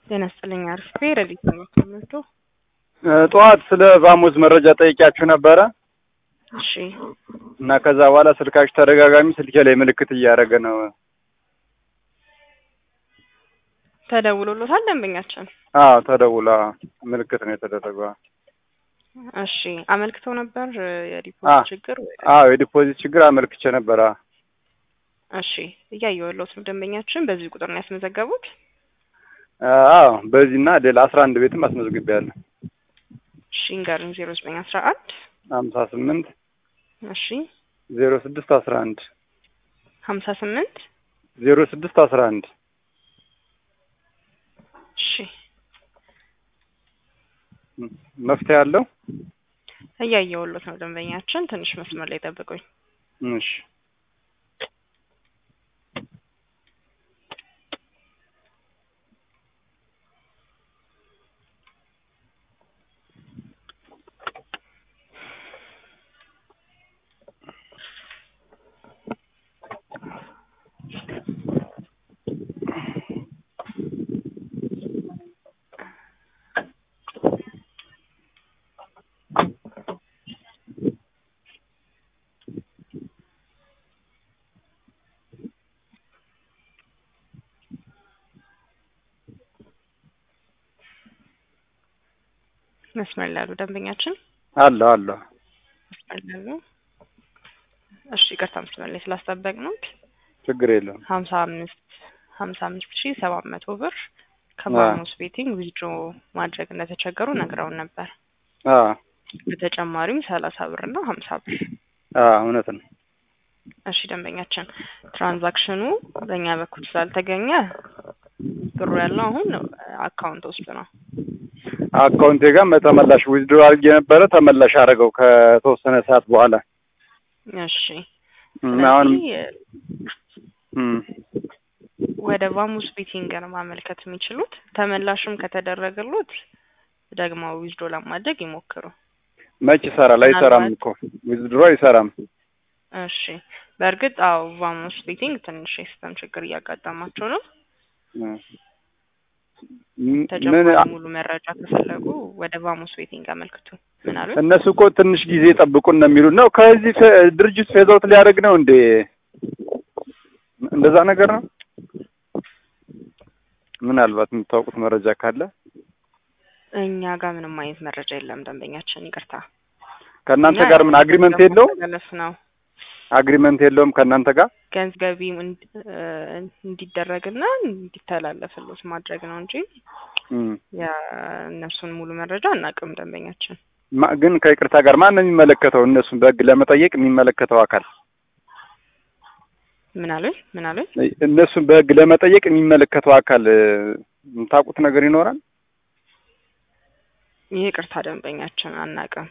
ጤና ይስጥልኝ አርፌ ረዲት ነው ከመቶ ጠዋት ስለ ቫሞዝ መረጃ ጠይቂያችሁ ነበረ። እሺ እና ከዛ በኋላ ስልካችሁ ተደጋጋሚ ስልኬ ላይ ምልክት እያደረገ ነው። ተደውሎሎታል ደንበኛችን? አዎ ተደውላ ምልክት ነው የተደረገው። እሺ አመልክተው ነበር የዲፖዚት ችግር? አዎ የዲፖዚት ችግር አመልክቼ ነበር። እሺ እያየሁለት ነው። ደንበኛችን በዚህ ቁጥር ነው ያስመዘገቡት? አዎ በዚህና ሌላ 11 ቤትም አስመዝግቤያለሁ። እሺ እንገሩኝ 0911 58 እሺ 0611 58 0611 እሺ መፍትሄ አለው? እያየሁለት ነው ደንበኛችን፣ ትንሽ መስመር ላይ ጠብቁኝ። እሺ መስመር ላይ ያሉ ደንበኛችን አለ መስመር ላይ ያሉ። እሺ ይቅርታ መስመር ላይ ስላስጠበቅነው። ችግር የለውም። 55700 ብር ከባኖስ ቤቲንግ ዊዝድሮ ማድረግ እንደተቸገሩ ነግረውን ነበር። በተጨማሪም 30 ብር እና 50 ብር። እውነት ነው። እሺ ደንበኛችን ትራንዛክሽኑ በእኛ በኩል ስላልተገኘ ብሩ ያለው አሁን አካውንት ውስጥ ነው። አካውንቴ ጋር ተመላሽ ዊዝድሮ አድርጌ ነበረ፣ ተመላሽ አደረገው ከተወሰነ ሰዓት በኋላ። እሺ አሁን ወደ ቫሙስ ቤቲንግ ነው ማመልከት የሚችሉት። ተመላሽም ከተደረገሉት ደግሞ ዊዝድሮ ለማድረግ ይሞክሩ። መች ይሰራል? አይሰራም እኮ ዊዝድሮ አይሰራም። እሺ በእርግጥ ቫሙስ ቤቲንግ ትንሽ የሲስተም ችግር እያጋጠማቸው ነው። ተጨማሪ ሙሉ መረጃ ከፈለጉ ወደ ቫሙስ ቤቲንግ አመልክቱ። ምን አሉ? እነሱ እኮ ትንሽ ጊዜ ጠብቁን ነው የሚሉት ነው። ከዚህ ድርጅት ፌዛውት ሊያደርግ ነው እንዴ? እንደዛ ነገር ነው። ምናልባት የምታውቁት መረጃ ካለ? እኛ ጋር ምንም አይነት መረጃ የለም ደንበኛችን፣ ይቅርታ። ከእናንተ ጋር ምን አግሪመንት የለውም? አግሪመንት የለውም ከእናንተ ጋር? ገንዘብ እንዲደረግና እንዲተላለፍልዎት ማድረግ ነው እንጂ የእነሱን ሙሉ መረጃ አናውቅም ደንበኛችን። ግን ከይቅርታ ጋር ማን ነው የሚመለከተው? እነሱን በህግ ለመጠየቅ የሚመለከተው አካል ምን አሉ? እነሱን በህግ ለመጠየቅ የሚመለከተው አካል የምታውቁት ነገር ይኖራል? ይቅርታ ደንበኛችን አናውቅም።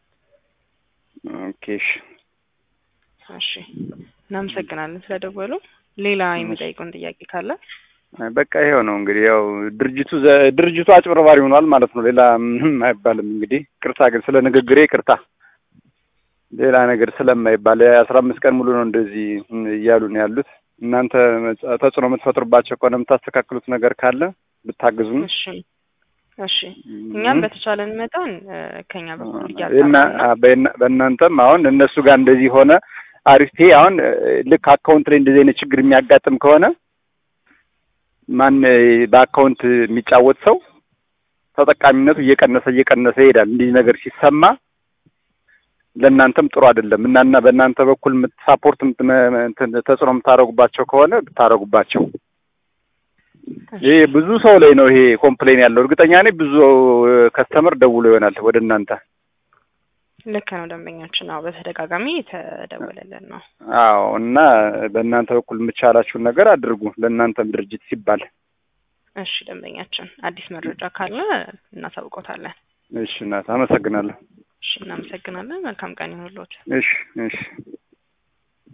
ኦኬ እሺ እናመሰግናለን ስለደወሉ። ሌላ የሚጠይቁን ጥያቄ ካለ? በቃ ይሄው ነው እንግዲህ። ያው ድርጅቱ አጭበርባሪ ሆኗል ማለት ነው። ሌላ ምንም አይባልም እንግዲህ። ቅርታ ግን ስለ ንግግሬ ቅርታ። ሌላ ነገር ስለማይባል 15 ቀን ሙሉ ነው እንደዚህ እያሉ ነው ያሉት። እናንተ ተጽዕኖ የምትፈጥሩባቸው ከሆነ የምታስተካክሉት ነገር ካለ ብታግዙን። እሺ እኛም በተቻለን መጠን ከኛ በኩል በእናንተም አሁን እነሱ ጋር እንደዚህ ሆነ አሪፍ። አሁን ልክ አካውንት ላይ እንደዚህ አይነት ችግር የሚያጋጥም ከሆነ ማን በአካውንት የሚጫወት ሰው ተጠቃሚነቱ እየቀነሰ ይሄዳል። እንዲህ ነገር ሲሰማ ለእናንተም ጥሩ አይደለም እና በእናንተ በኩል ሳፖርት ተጽዕኖ የምታደርጉባቸው ከሆነ ብታደርጉባቸው። ይሄ ብዙ ሰው ላይ ነው ይሄ ኮምፕሌን ያለው። እርግጠኛ ነኝ ብዙ ከስተመር ደውሎ ይሆናል ወደ እናንተ። ልክ ነው ደንበኛችን። በተደጋጋሚ ተደወለልን ነው። እና በእናንተ በኩል የምቻላችሁን ነገር አድርጉ፣ ለእናንተም ድርጅት ሲባል። እሺ ደንበኛችን አዲስ መረጃ ካለ እናሳውቆታለን። እሺ እናት አመሰግናለሁ። እሺ እናመሰግናለን። መልካም ቀን ይሁንልዎት። እሺ